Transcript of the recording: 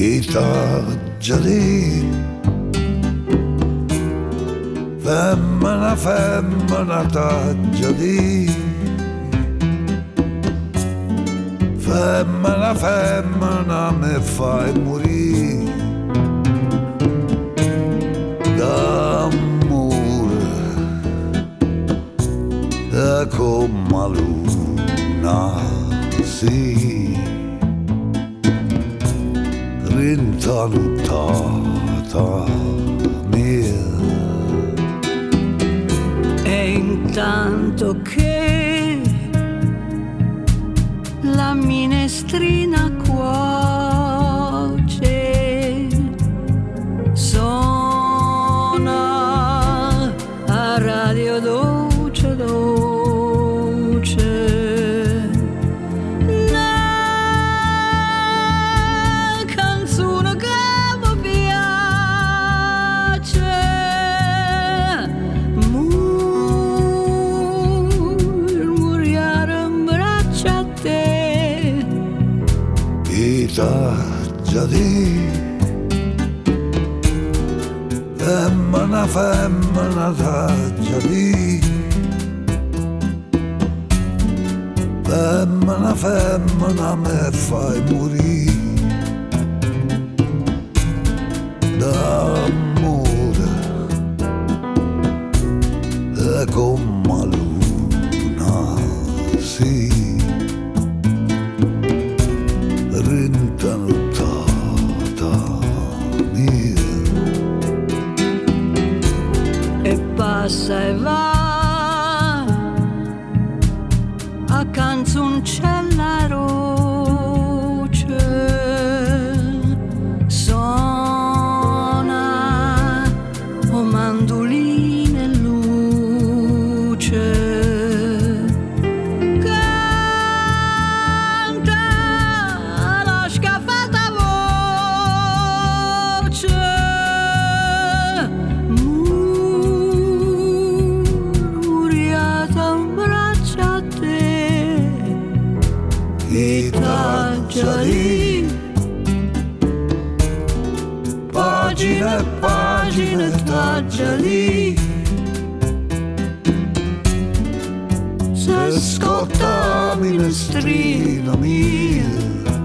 Chi t'ha già detto? Femmina, femmina, t'ha già detto. Femmina, femmina, mi fai morire d'amore, come la luna, sì, rintanutata mia. E intanto che la minestrina cuoce, suona a radio dolce dolce la canzone che mi piace, murmuriare in braccia a te. Chi t'ha già detto? Femmina, femmina, t'ha già detto. Femmina, femmina, mi fai morire d'amore, come la luna, sì, rintanutata mia. E passa e va a canzoncella roce, suona o mandoline e luce, canta la scaffata voce, muriata in braccia a te. Chi t'ha già detto? Pagine e pagine t'ha già detto. Se scotta minestrina mia,